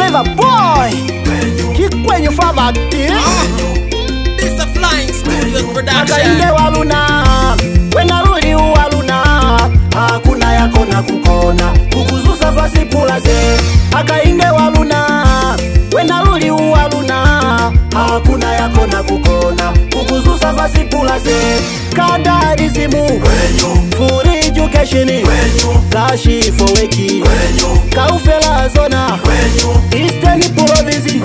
River boy, Kikwenyu Famati, This a Flying Studios production. Akainde waluna, wena ruli waluna, hakuna yako na kukona, kukuzusa fasi pulaze. Akainde waluna, wena ruli waluna, hakuna yako na kukona, kukuzusa fasi pulaze. Kadari simu, Furi education, Kashi foweki, Kaufela zona, Eastern province,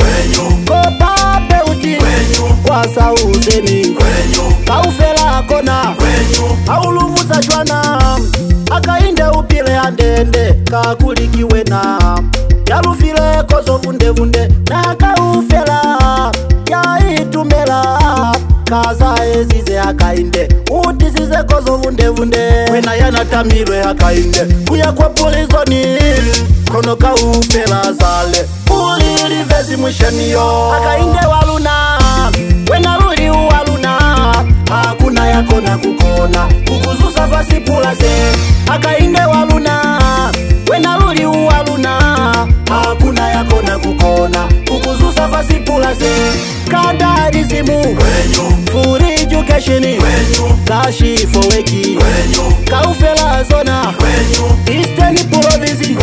Kopa peuti, Wasa usemi, Kaufela kona, Auluvusa shwana, Akainde upile andende, Kakulikiwe na Yalufile kozo vunde vunde, na Kaufela ya itumela, Kaza ezize akainde, utizize kozo vunde vunde, wena yana tamilwe akainde, kuya kwa polizoni, kono Kaufela zale, uli livezi mwisheniyo. Akainde waluna, wena ruli waluna, hakuna yako na kukona, kukuzusa fasi pulaze. Akainde waluna, wena ruli waluna, hakuna yako na kukona, kukuzusa fasi pulaze. Kadari simu, Furi education, Kashi foweki, Kaufela zona, Eastern province,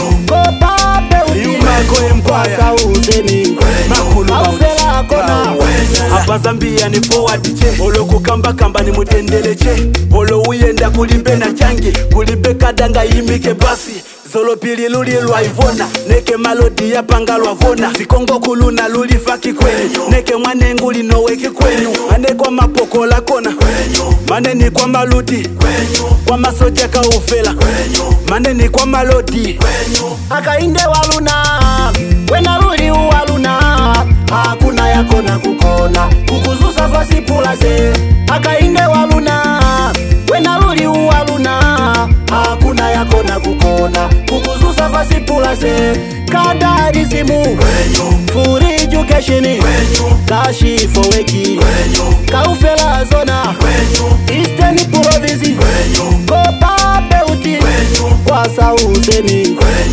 Kopa peuti, Wasa usemi, Kaufela kona. Hapa Zambia ni forward che, olo kukamba kamba ni mutendele che, olo uyenda kulimbe na changi, kulimbe kadanga imike basi. Zolo pili luli lwa ivona, neke malodi ya panga lwa vona, Sikongo kuluna luli faki kwenyu, neke mwanengu linoweki kwenyu, ane kwa mapoko la kona, maneni kwa maluti, kwa masoja Kaufela, maneni kwa malodi. Akainde waluna, wena ruli waluna, hakuna yako na kukona, kukuzusa fasi pulaze. Akainde waluna, wena ruli waluna, hakuna yako na kukona, kukuzusa fasi pulaze. Kadari simu, Furi education, Kashi foweki, Kaufela zona, Eastern province, Kopa peuti, Wasa usemi,